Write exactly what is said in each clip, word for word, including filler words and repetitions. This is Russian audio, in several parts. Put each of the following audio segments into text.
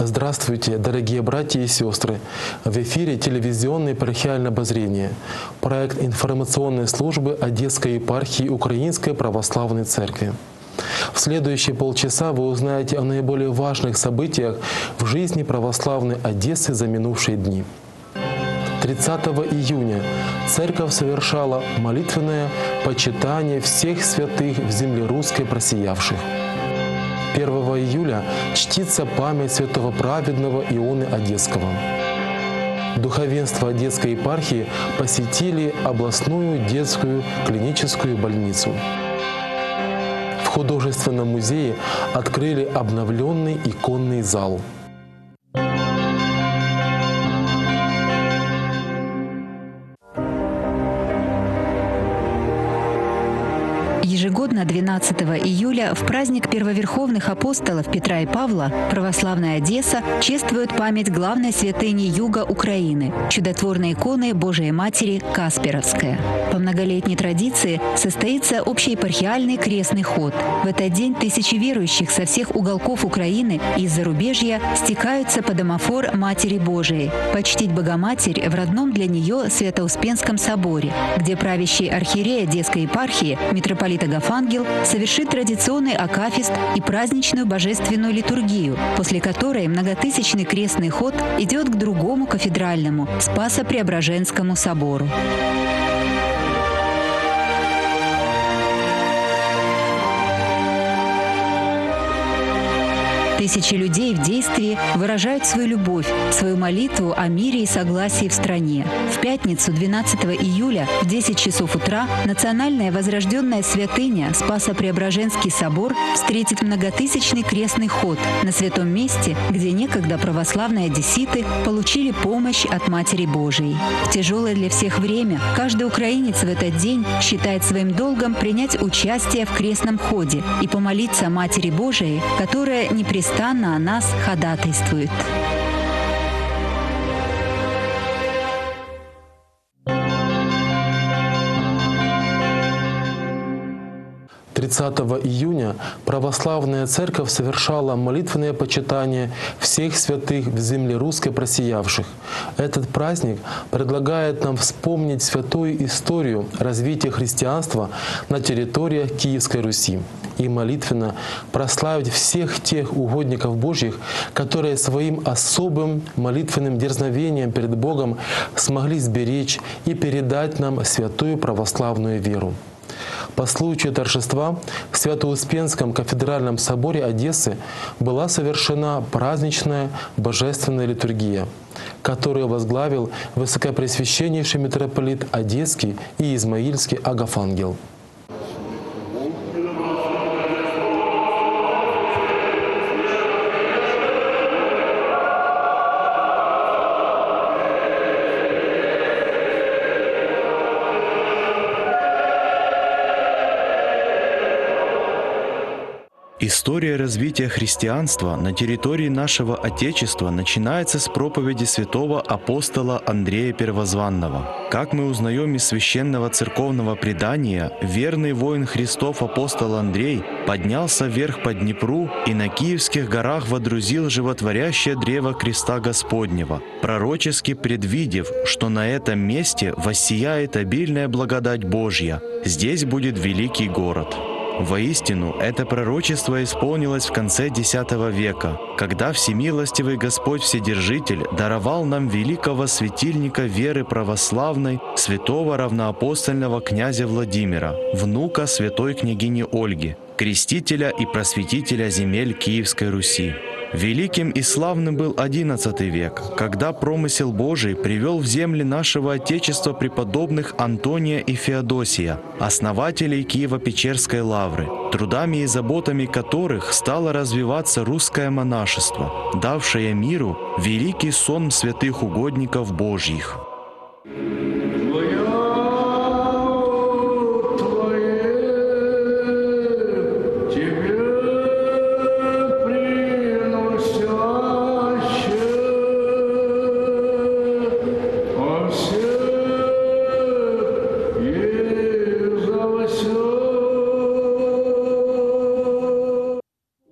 Здравствуйте, дорогие братья и сестры! В эфире телевизионное епархиальное обозрение, проект информационной службы Одесской епархии Украинской Православной Церкви. В следующие полчаса вы узнаете о наиболее важных событиях в жизни православной Одессы за минувшие дни. тридцатого июня Церковь совершала молитвенное почитание всех святых в земле русской просиявших. первого июля чтится память святого праведного Ионы Одесского. Духовенство Одесской епархии посетили областную детскую клиническую больницу. В художественном музее открыли обновленный иконный зал. Ежегодно двенадцатого июля в праздник первоверховных апостолов Петра и Павла православная Одесса чествует память главной святыни юга Украины – чудотворной иконы Божией Матери Касперовская. По многолетней традиции состоится общеепархиальный крестный ход. В этот день тысячи верующих со всех уголков Украины и из зарубежья стекаются под домофор Матери Божией, почтить Богоматерь в родном для нее Свято-Успенском соборе, где правящий архиерей Одесской епархии митрополит Агафангел совершит традиционный акафист и праздничную божественную литургию, после которой многотысячный крестный ход идет к другому кафедральному Спасо-Преображенскому собору. Тысячи людей в действии выражают свою любовь, свою молитву о мире и согласии в стране. В пятницу, двенадцатого июля, в десять часов утра, национальная возрожденная святыня Спасо-Преображенский собор встретит многотысячный крестный ход на святом месте, где некогда православные одесситы получили помощь от Матери Божией. В тяжелое для всех время каждый украинец в этот день считает своим долгом принять участие в крестном ходе и помолиться Матери Божией, которая непрестанно о нас ходатайствует. тридцатого июня православная церковь совершала молитвенное почитание всех святых в земле русской просиявших. Этот праздник предлагает нам вспомнить святую историю развития христианства на территориях Киевской Руси и молитвенно прославить всех тех угодников Божьих, которые своим особым молитвенным дерзновением перед Богом смогли сберечь и передать нам святую православную веру. По случаю торжества в Свято-Успенском кафедральном соборе Одессы была совершена праздничная божественная литургия, которую возглавил высокопреосвященнейший митрополит Одесский и Измаильский Агафангел. История развития христианства на территории нашего Отечества начинается с проповеди святого апостола Андрея Первозванного. Как мы узнаем из священного церковного предания, верный воин Христов апостол Андрей поднялся вверх по Днепру и на Киевских горах водрузил животворящее древо креста Господнего, пророчески предвидев, что на этом месте воссияет обильная благодать Божья, здесь будет великий город. Воистину, это пророчество исполнилось в конце десятого века, когда всемилостивый Господь Вседержитель даровал нам великого светильника веры православной, святого равноапостольного князя Владимира, внука святой княгини Ольги, крестителя и просветителя земель Киевской Руси. Великим и славным был одиннадцатый век, когда промысел Божий привел в земли нашего Отечества преподобных Антония и Феодосия, основателей Киево-Печерской лавры, трудами и заботами которых стало развиваться русское монашество, давшее миру великий сон святых угодников Божьих.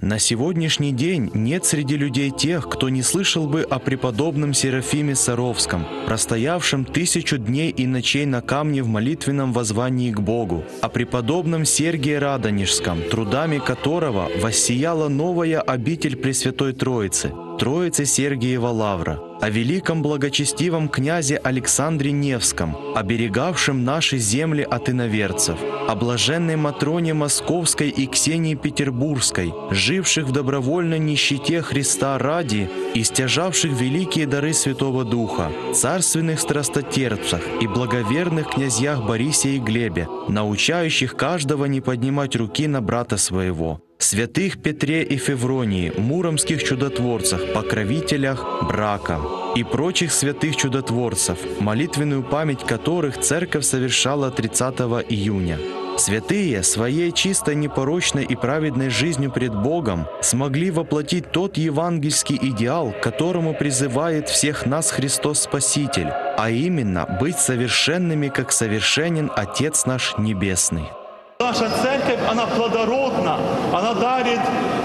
На сегодняшний день нет среди людей тех, кто не слышал бы о преподобном Серафиме Саровском, простоявшем тысячу дней и ночей на камне в молитвенном воззвании к Богу, о преподобном Сергии Радонежском, трудами которого воссияла новая обитель Пресвятой Троицы, Троицы Сергиева Лавра, о великом благочестивом князе Александре Невском, оберегавшем наши земли от иноверцев, о блаженной Матроне Московской и Ксении Петербургской, живших в добровольной нищете Христа ради и стяжавших великие дары Святого Духа, царственных страстотерпцах и благоверных князьях Борисе и Глебе, научающих каждого не поднимать руки на брата своего, святых Петре и Февронии, муромских чудотворцах, покровителях брака и прочих святых чудотворцев, молитвенную память которых Церковь совершала тридцатого июня. Святые своей чистой, непорочной и праведной жизнью пред Богом смогли воплотить тот евангельский идеал, к которому призывает всех нас Христос Спаситель, а именно быть совершенными, как совершенен Отец наш Небесный. Наша церковь, она плодородна, она дарит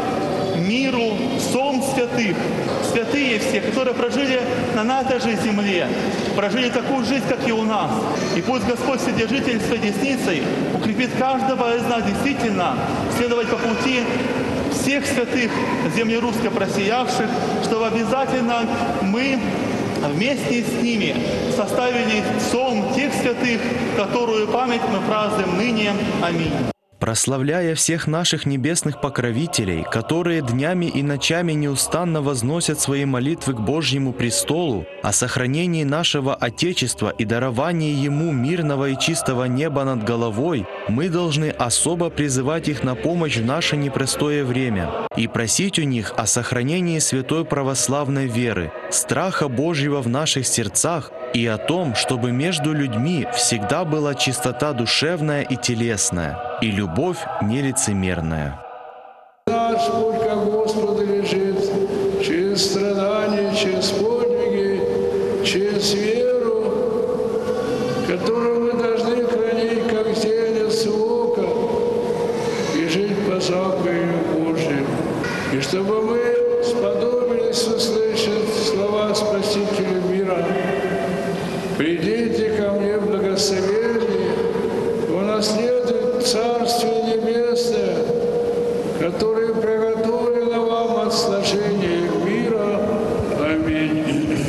миру сон святых. Святые все, которые прожили на этой же земле, прожили такую жизнь, как и у нас. И пусть Господь Вседержитель своей десницей укрепит каждого из нас действительно следовать по пути всех святых земли русской просиявших, чтобы обязательно мы вместе с ними составили сон тех святых, которую память мы празднуем ныне. Аминь. Прославляя всех наших небесных покровителей, которые днями и ночами неустанно возносят свои молитвы к Божьему престолу, о сохранении нашего Отечества и даровании Ему мирного и чистого неба над головой, мы должны особо призывать их на помощь в наше непростое время и просить у них о сохранении святой православной веры, страха Божьего в наших сердцах и о том, чтобы между людьми всегда была чистота душевная и телесная, и любовь нелицемерная. Наш путь ко Господу лежит через страдания, через подвиги, через веру, которую мы должны хранить, как зелень ока, и жить по заповедям Божьим. И чтобы мы сподобились услышать слова Спасителя мира: «Придите ко мне, благословенные, унаследуйте Царствие Небесное, которое приготовлено вам от сложения мира». Аминь.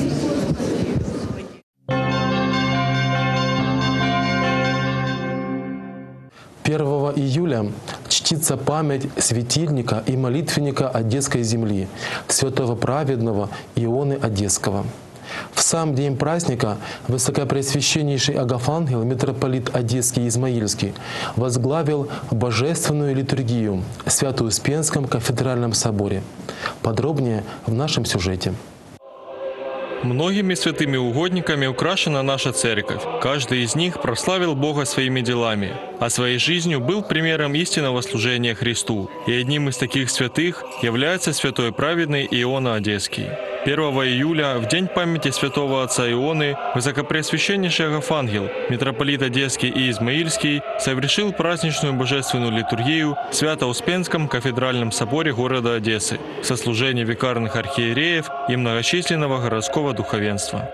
первого июля чтится память светильника и молитвенника Одесской земли, святого праведного Ионы Одесского. В сам день праздника Высокопреосвященнейший Агафангел, митрополит Одесский и Измаильский, возглавил божественную литургию в Свято-Успенском кафедральном соборе. Подробнее в нашем сюжете. Многими святыми угодниками украшена наша церковь. Каждый из них прославил Бога своими делами, а своей жизнью был примером истинного служения Христу. И одним из таких святых является святой праведный Иона Одесский. первого июля, в день памяти святого отца Ионы, Высокопреосвященнейший Агафангел, митрополит Одесский и Измаильский, совершил праздничную божественную литургию в Свято-Успенском кафедральном соборе города Одессы, сослужение викарных архиереев и многочисленного городского духовенства.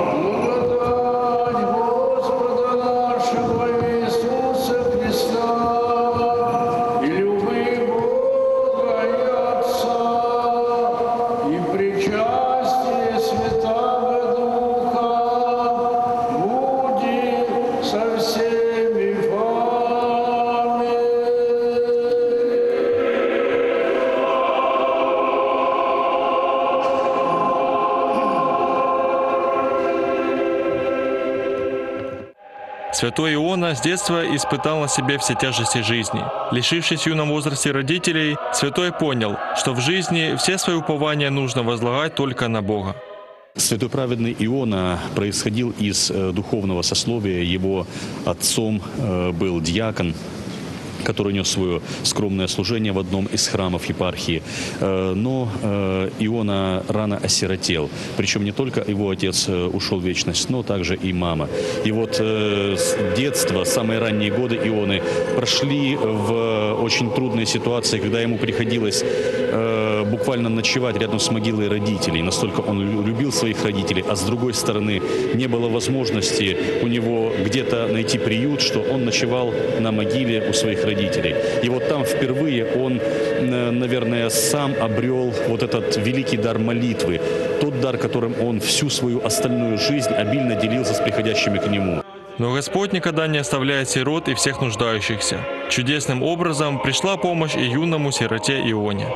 Святой Иона с детства испытал на себе все тяжести жизни. Лишившись в юном возрасте родителей, святой понял, что в жизни все свои упования нужно возлагать только на Бога. Святой праведный Иона происходил из духовного сословия. Его отцом был диакон, который нес свое скромное служение в одном из храмов епархии. Но Иона рано осиротел. Причем не только его отец ушел в вечность, но также и мама. И вот с детства, самые ранние годы Ионы прошли в очень трудной ситуации, когда ему приходилось э, буквально ночевать рядом с могилой родителей. Настолько он любил своих родителей, а с другой стороны не было возможности у него где-то найти приют, что он ночевал на могиле у своих родителей. И вот там впервые он, наверное, сам обрел вот этот великий дар молитвы. Тот дар, которым он всю свою остальную жизнь обильно делился с приходящими к нему. Но Господь никогда не оставляет сирот и всех нуждающихся. Чудесным образом пришла помощь и юному сироте Ионе.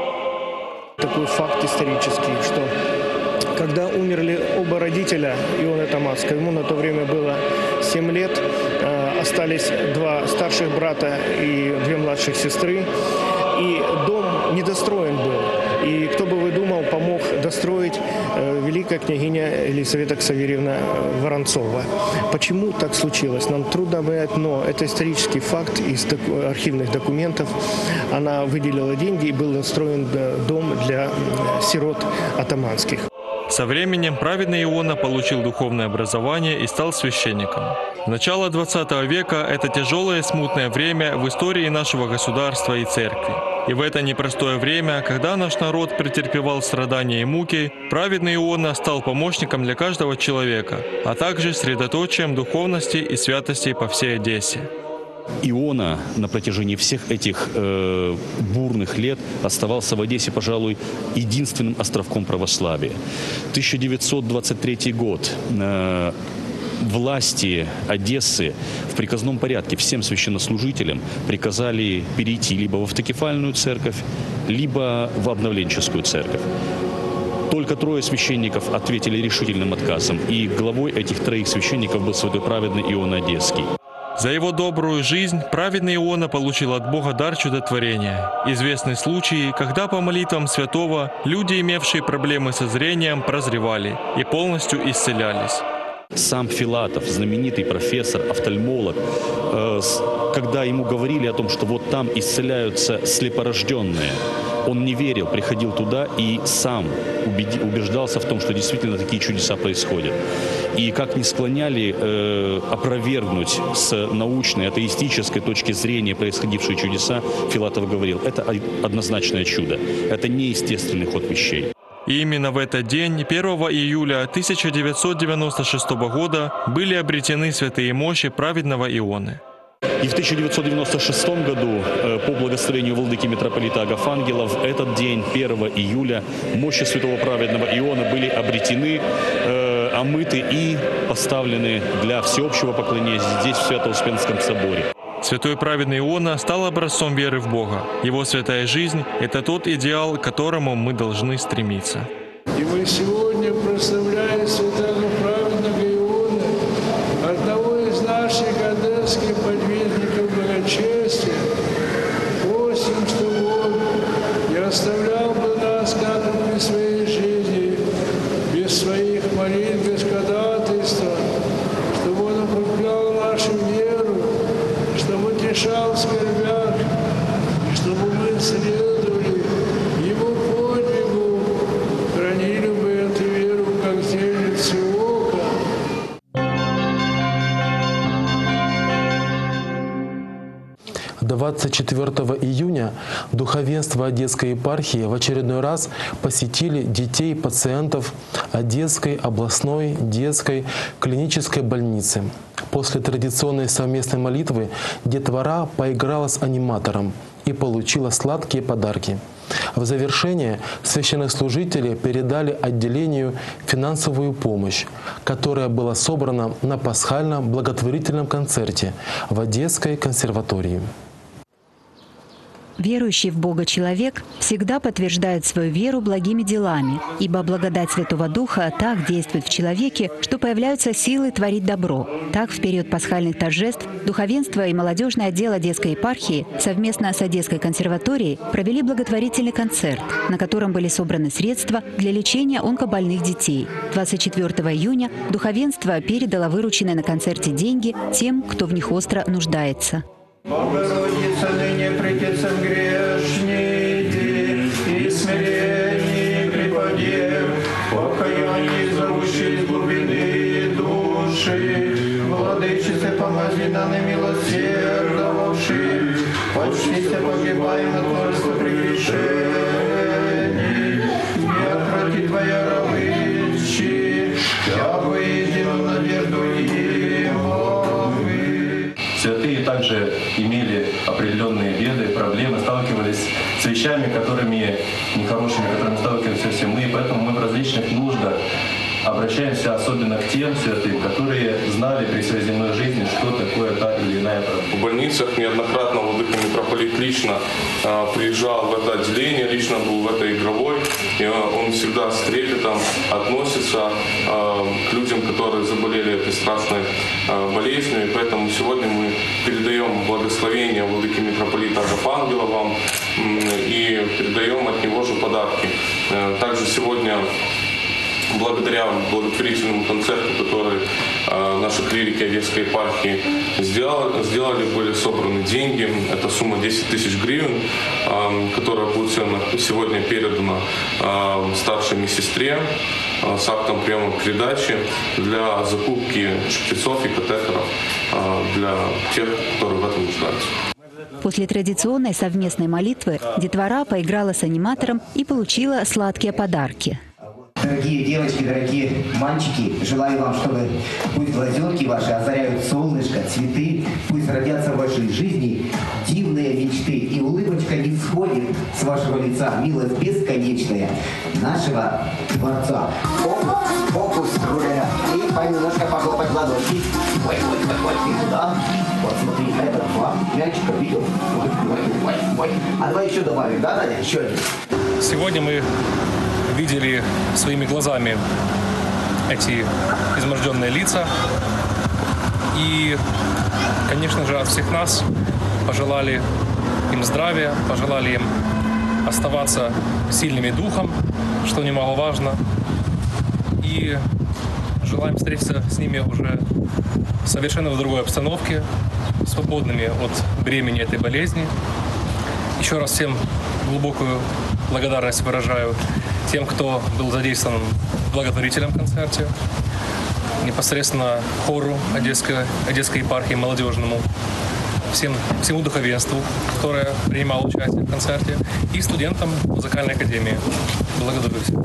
Такой факт исторический, что когда умерли оба родителя Ионы Томатской, ему на то время было семь лет, остались два старших брата и две младших сестры, и дом недостроен был. И кто бы вы думал, помог достроить великая княгиня Елисавета Ксаверьевна Воронцова. Почему так случилось, нам трудно понять, но это исторический факт из архивных документов. Она выделила деньги, и был достроен дом для сирот атаманских. Со временем праведный Иона получил духовное образование и стал священником. Начало двадцатого века – это тяжелое и смутное время в истории нашего государства и церкви. И в это непростое время, когда наш народ претерпевал страдания и муки, праведный Иона стал помощником для каждого человека, а также средоточием духовности и святости по всей Одессе. Иона на протяжении всех этих э, бурных лет оставался в Одессе, пожалуй, единственным островком православия. тысяча девятьсот двадцать третий год. Э, власти Одессы в приказном порядке всем священнослужителям приказали перейти либо в автокефальную церковь, либо в обновленческую церковь. Только трое священников ответили решительным отказом, и главой этих троих священников был святой праведный Иона Одесский. За его добрую жизнь праведный Иона получил от Бога дар чудотворения. Известны случаи, когда по молитвам святого люди, имевшие проблемы со зрением, прозревали и полностью исцелялись. Сам Филатов, знаменитый профессор, офтальмолог, когда ему говорили о том, что вот там исцеляются слепорожденные, он не верил, приходил туда и сам убеждался в том, что действительно такие чудеса происходят. И как ни склоняли э, опровергнуть с научной, атеистической точки зрения происходившие чудеса, Филатов говорил, это однозначное чудо, это неестественный ход вещей. И именно в этот день, первого июля тысяча девятьсот девяносто шестого года, были обретены святые мощи праведного Ионы. И в тысяча девятьсот девяносто шестом году, по благословению владыки митрополита Агафангела, в этот день, первого июля, мощи святого праведного Иона были обретены, э, омыты и поставлены для всеобщего поклонения здесь, в Свято-Успенском соборе. Святой праведный Иона стал образцом веры в Бога. Его святая жизнь – это тот идеал, к которому мы должны стремиться. И мы сегодня прославляем святого праведного Иона, одного из наших одесских подвижников благочестия. Просим, чтобы он не оставлял бы нас, как бы при своей жизни, без своих молитв, без ходатайства, чтобы он укреплял нашу веру, чтобы утешал скорбях, и чтобы мы следовали его подвигу, хранили бы эту веру, как зеницу ока. двадцать четвёртого июня духовенство Одесской епархии в очередной раз посетили детей пациентов Одесской областной детской клинической больницы. После традиционной совместной молитвы детвора поиграла с аниматором и получила сладкие подарки. В завершение священнослужители передали отделению финансовую помощь, которая была собрана на пасхальном благотворительном концерте в Одесской консерватории. Верующий в Бога человек всегда подтверждает свою веру благими делами, ибо благодать Святого Духа так действует в человеке, что появляются силы творить добро. Так, в период пасхальных торжеств духовенство и молодежный отдел Одесской епархии совместно с Одесской консерваторией провели благотворительный концерт, на котором были собраны средства для лечения онкобольных детей. двадцать четвёртого июня духовенство передало вырученные на концерте деньги тем, кто в них остро нуждается. Богородица, ныне придется грешники, и смирение припадев, покаяние зовущей из глубины души, владычице, помози нам и милосердовавши, почтися погибаем от множества прегрешений. с вещами, которыми нехорошими, которыми сталкиваемся все мы. Поэтому мы в различных нуждах обращаемся особенно к тем святым, которые знали при своей земной жизни, что такое та или иная проблема. В больницах неоднократно владыка митрополит лично э, приезжал в это отделение, лично был в этой игровой, и он всегда с трепетом относится э, к людям, которые заболели этой страшной э, болезнью. И поэтому сегодня мы передаем благословение владыки митрополита Агафангела вам э, и передаем от него же подарки. Э, также сегодня, благодаря благотворительному концерту, который э, наши клирики Одесской епархии сделали, сделали, были собраны деньги. Это сумма десять тысяч гривен, э, которая будет сегодня передана э, старшей медсестре э, с актом приема передачи для закупки шприцов и катетеров э, для тех, которые в этом нуждаются. После традиционной совместной молитвы детвора поиграла с аниматором и получила сладкие подарки. Дорогие девочки, дорогие мальчики, желаю вам, чтобы пусть глазенки ваши озаряют солнышко, цветы, пусть родятся в вашей жизни дивные мечты, и улыбочка не сходит с вашего лица, милость бесконечная нашего Творца. Фокус руля, и понемножко похлопать в ладошки. Ой, ой, ой, ой, да. Вот смотри, это два мячика, видел? Ой, ой, ой, ой. А давай еще добавим, да, Надя? Еще один. Сегодня мы видели своими глазами эти изможденные лица. И, конечно же, от всех нас пожелали им здравия, пожелали им оставаться сильными духом, что немаловажно. И желаем встретиться с ними уже совершенно в другой обстановке, свободными от бремени этой болезни. Еще раз всем глубокую благодарность выражаю тем, кто был задействован в благотворительном концерте, непосредственно хору Одесской, Одесской епархии молодежному, всем, всему духовенству, которое принимало участие в концерте, и студентам музыкальной академии. Благодарю всех.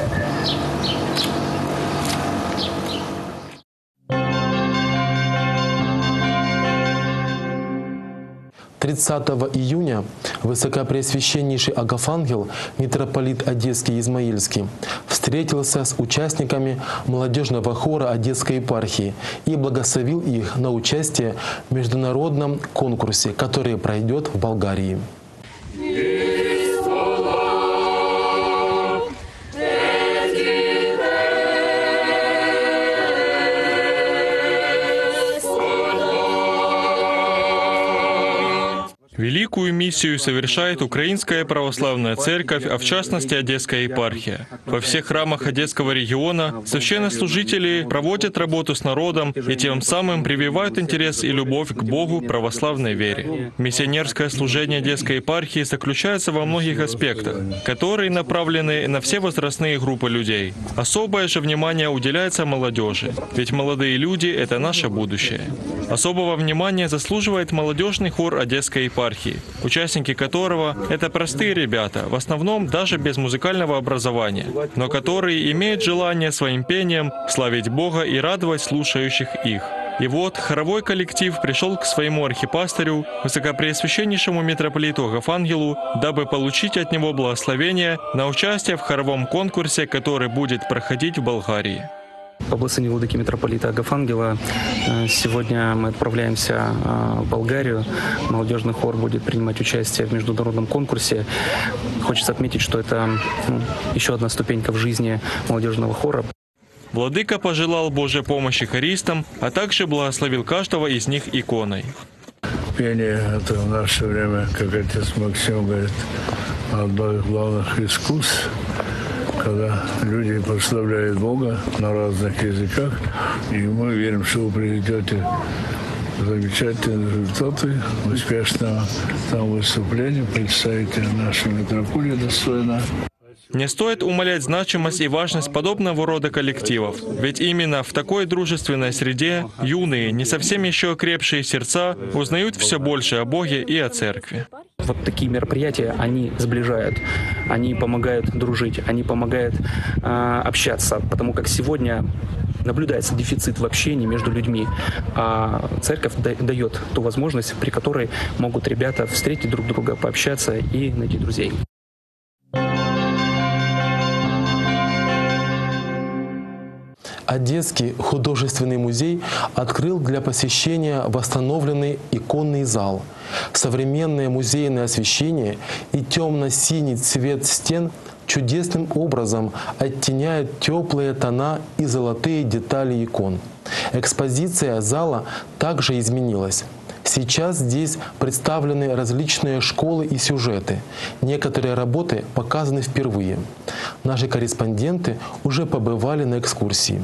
тридцатого июня Высокопреосвященнейший Агафангел, митрополит Одесский и Измаильский, встретился с участниками молодежного хора Одесской епархии и благословил их на участие в международном конкурсе, который пройдет в Болгарии. Великую миссию совершает Украинская Православная Церковь, а в частности Одесская епархия. Во всех храмах Одесского региона священнослужители проводят работу с народом и тем самым прививают интерес и любовь к Богу православной вере. Миссионерское служение Одесской епархии заключается во многих аспектах, которые направлены на все возрастные группы людей. Особое же внимание уделяется молодежи, ведь молодые люди — это наше будущее. Особого внимания заслуживает молодежный хор Одесской епархии, участники которого — это простые ребята, в основном даже без музыкального образования, но которые имеют желание своим пением славить Бога и радовать слушающих их. И вот хоровой коллектив пришел к своему архипастырю, высокопреосвященнейшему митрополиту Агафангелу, дабы получить от него благословение на участие в хоровом конкурсе, который будет проходить в Болгарии. По благословению владыки митрополита Агафангела сегодня мы отправляемся в Болгарию. Молодежный хор будет принимать участие в международном конкурсе. Хочется отметить, что это ну, еще одна ступенька в жизни молодежного хора. Владыка пожелал Божьей помощи хористам, а также благословил каждого из них иконой. Пение — это в наше время, как отец Максим говорит, одно из главных искусств, когда люди прославляют Бога на разных языках, и мы верим, что вы приведете замечательные результаты, успешного там выступления, представите нашу метрополию достойно. Не стоит умалять значимость и важность подобного рода коллективов, ведь именно в такой дружественной среде юные, не совсем еще окрепшие сердца узнают все больше о Боге и о Церкви. Вот такие мероприятия, они сближают, они помогают дружить, они помогают э, общаться, потому как сегодня наблюдается дефицит в общении между людьми, а церковь дает ту возможность, при которой могут ребята встретить друг друга, пообщаться и найти друзей. Одесский художественный музей открыл для посещения восстановленный иконный зал. Современное музейное освещение и темно-синий цвет стен чудесным образом оттеняют теплые тона и золотые детали икон. Экспозиция зала также изменилась. Сейчас здесь представлены различные школы и сюжеты. Некоторые работы показаны впервые. Наши корреспонденты уже побывали на экскурсии.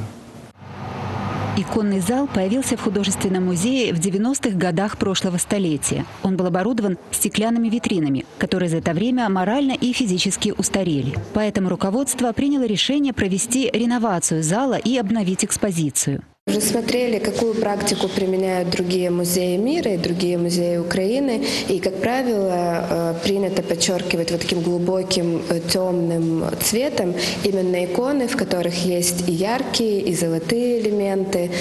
Иконный зал появился в художественном музее в девяностых годах прошлого столетия. Он был оборудован стеклянными витринами, которые за это время морально и физически устарели. Поэтому руководство приняло решение провести реновацию зала и обновить экспозицию. Уже смотрели, какую практику применяют другие музеи мира и другие музеи Украины. И, как правило, принято подчеркивать вот таким глубоким темным цветом именно иконы, в которых есть и яркие, и золотые элементы.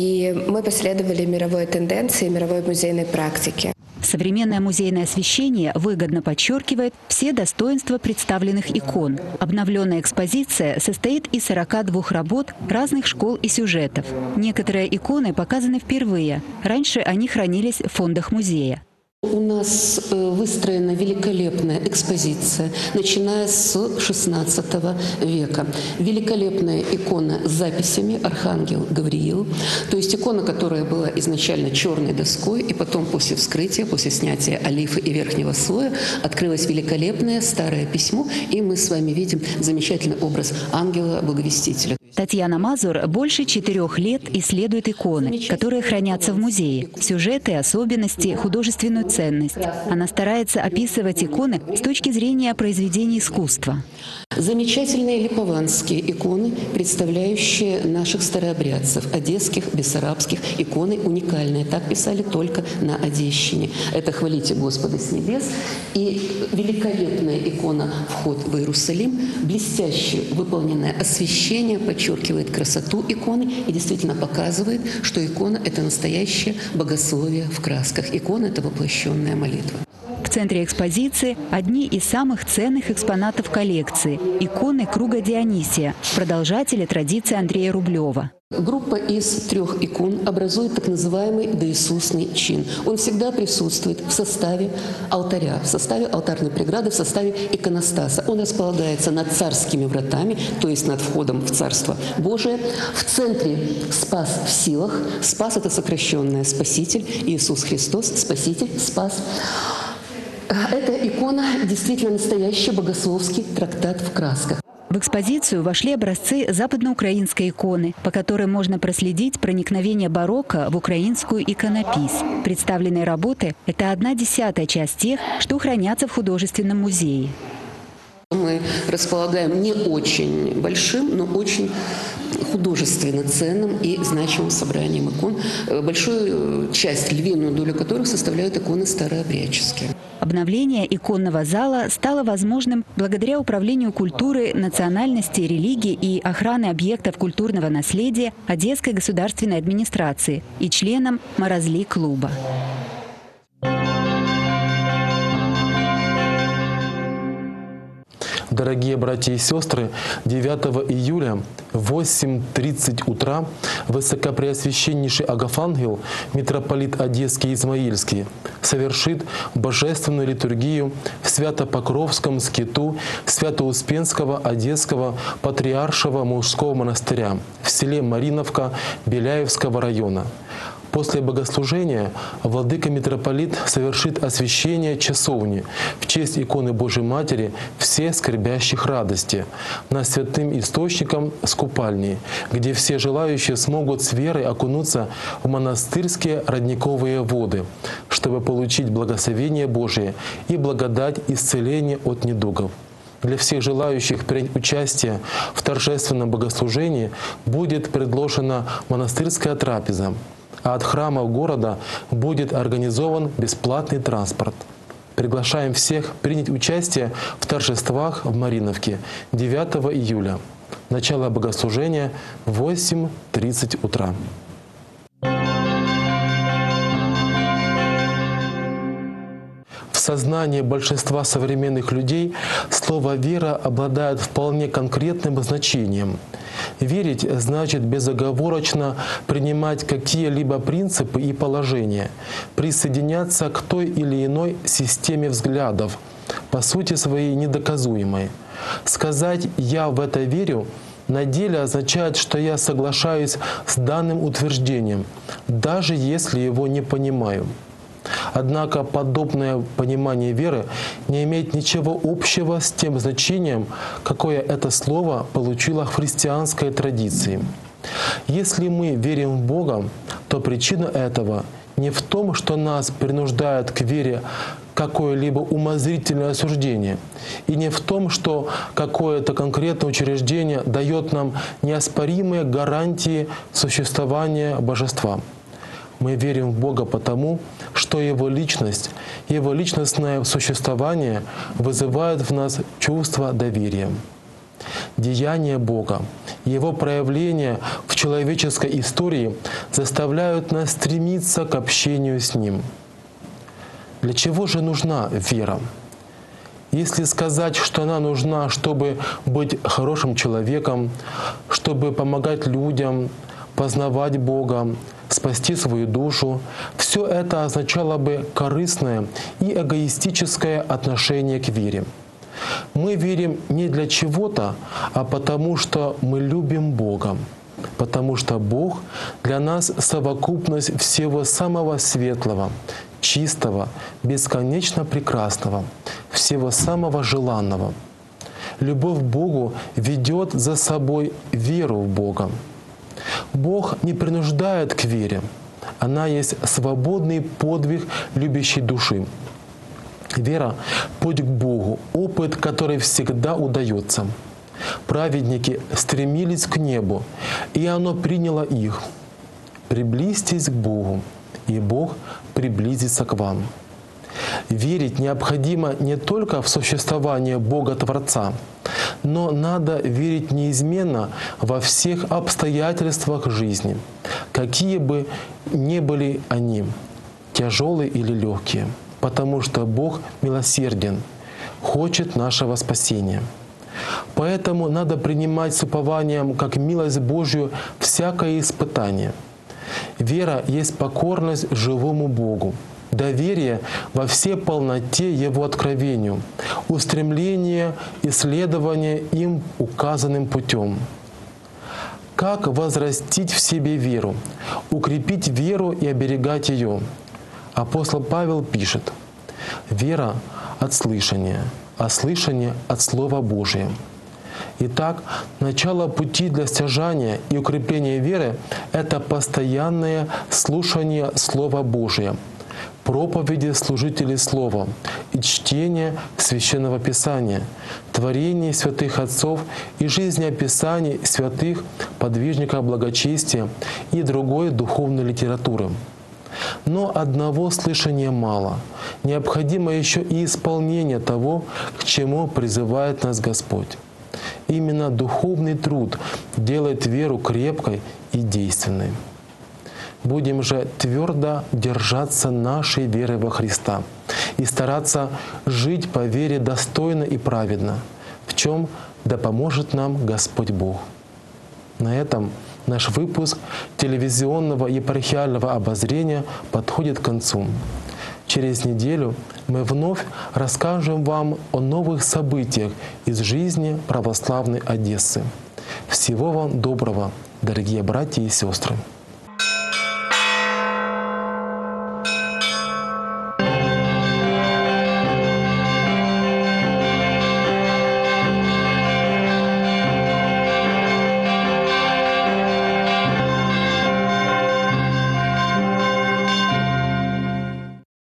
И мы последовали мировой тенденции, мировой музейной практике. Современное музейное освещение выгодно подчеркивает все достоинства представленных икон. Обновленная экспозиция состоит из сорока двух работ разных школ и сюжетов. Некоторые иконы показаны впервые. Раньше они хранились в фондах музея. У нас выстроена великолепная экспозиция, начиная с шестнадцатого века. Великолепная икона с записями «Архангел Гавриил». То есть икона, которая была изначально черной доской, и потом после вскрытия, после снятия олифы и верхнего слоя, открылось великолепное старое письмо, и мы с вами видим замечательный образ ангела-благовестителя. Татьяна Мазур больше четырех лет исследует иконы, которые хранятся в музее. Сюжеты, особенности, художественную ценность. Она старается описывать иконы с точки зрения произведений искусства. Замечательные липованские иконы, представляющие наших старообрядцев, одесских, бессарабских. Иконы уникальные. Так писали только на Одещине. Это «Хвалите Господа с небес». И великолепная икона «Вход в Иерусалим», блестяще выполненное освещение, подчеркивает красоту иконы и действительно показывает, что икона – это настоящее богословие в красках. Икона – это воплощенная молитва. В центре экспозиции одни из самых ценных экспонатов коллекции – иконы круга Дионисия, продолжатели традиции Андрея Рублева. Группа из трех икон образует так называемый доисусный чин. Он всегда присутствует в составе алтаря, в составе алтарной преграды, в составе иконостаса. Он располагается над царскими вратами, то есть над входом в Царство Божие. В центре Спас в силах. Спас – это сокращенное Спаситель. Иисус Христос – Спаситель, Спас. Эта икона действительно настоящий богословский трактат в красках. В экспозицию вошли образцы западноукраинской иконы, по которой можно проследить проникновение барокко в украинскую иконопись. Представленные работы – это одна десятая часть тех, что хранятся в художественном музее. Мы располагаем не очень большим, но очень художественно ценным и значимым собранием икон, большую часть, львиную долю которых составляют иконы старообрядческие. Обновление иконного зала стало возможным благодаря Управлению культуры, национальности, религии и охраны объектов культурного наследия Одесской государственной администрации и членам Маразли-клуба. Дорогие братья и сестры, девятого июля в восемь тридцать утра Высокопреосвященнейший Агафангел, митрополит Одесский и Измаильский, совершит божественную литургию в Свято-Покровском скиту Свято-Успенского Одесского Патриаршего мужского монастыря в селе Мариновка Беляевского района. После богослужения владыка-митрополит совершит освящение часовни в честь иконы Божией Матери «Все скорбящих радости» над святым источником с купальни, где все желающие смогут с верой окунуться в монастырские родниковые воды, чтобы получить благословение Божие и благодать исцеления от недугов. Для всех желающих принять участие в торжественном богослужении будет предложена монастырская трапеза, а от храмов города будет организован бесплатный транспорт. Приглашаем всех принять участие в торжествах в Мариновке девятого июля. Начало богослужения в восемь тридцать утра. В сознании большинства современных людей слово «вера» обладает вполне конкретным значением. Верить значит безоговорочно принимать какие-либо принципы и положения, присоединяться к той или иной системе взглядов, по сути своей недоказуемой. Сказать «я в это верю» на деле означает, что я соглашаюсь с данным утверждением, даже если его не понимаю. Однако подобное понимание веры не имеет ничего общего с тем значением, какое это слово получило в христианской традиции. Если мы верим в Бога, то причина этого не в том, что нас принуждает к вере какое-либо умозрительное осуждение, и не в том, что какое-то конкретное учреждение дает нам неоспоримые гарантии существования Божества. Мы верим в Бога потому, что Его личность, Его личностное существование вызывает в нас чувство доверия. Деяния Бога, Его проявления в человеческой истории заставляют нас стремиться к общению с Ним. Для чего же нужна вера? Если сказать, что она нужна, чтобы быть хорошим человеком, чтобы помогать людям, познавать Бога, спасти свою душу, все это означало бы корыстное и эгоистическое отношение к вере. Мы верим не для чего-то, а потому что мы любим Бога, потому что Бог для нас совокупность всего самого светлого, чистого, бесконечно прекрасного, всего самого желанного. Любовь к Богу ведет за собой веру в Бога. Бог не принуждает к вере. Она есть свободный подвиг любящей души. Вера — путь к Богу, опыт, который всегда удается. Праведники стремились к небу, и оно приняло их. Приблизьтесь к Богу, и Бог приблизится к вам. Верить необходимо не только в существование Бога-Творца, но надо верить неизменно во всех обстоятельствах жизни, какие бы ни были они, тяжелые или легкие, потому что Бог милосерден, хочет нашего спасения. Поэтому надо принимать с упованием, как милость Божью, всякое испытание. Вера есть покорность живому Богу, доверие во всей полноте Его откровению, устремление исследования им указанным путем. Как возрастить в себе веру, укрепить веру и оберегать ее? Апостол Павел пишет: «Вера от слышания, а слышание от Слова Божия». Итак, начало пути для стяжания и укрепления веры — это постоянное слушание Слова Божия, проповеди служителей Слова и чтение Священного Писания, творений святых отцов и жизнеописаний святых подвижников благочестия и другой духовной литературы. Но одного слышания мало. Необходимо еще и исполнение того, к чему призывает нас Господь. Именно духовный труд делает веру крепкой и действенной. Будем же твердо держаться нашей веры во Христа и стараться жить по вере достойно и праведно, в чем да поможет нам Господь Бог. На этом наш выпуск телевизионного епархиального обозрения подходит к концу. Через неделю мы вновь расскажем вам о новых событиях из жизни православной Одессы. Всего вам доброго, дорогие братья и сестры!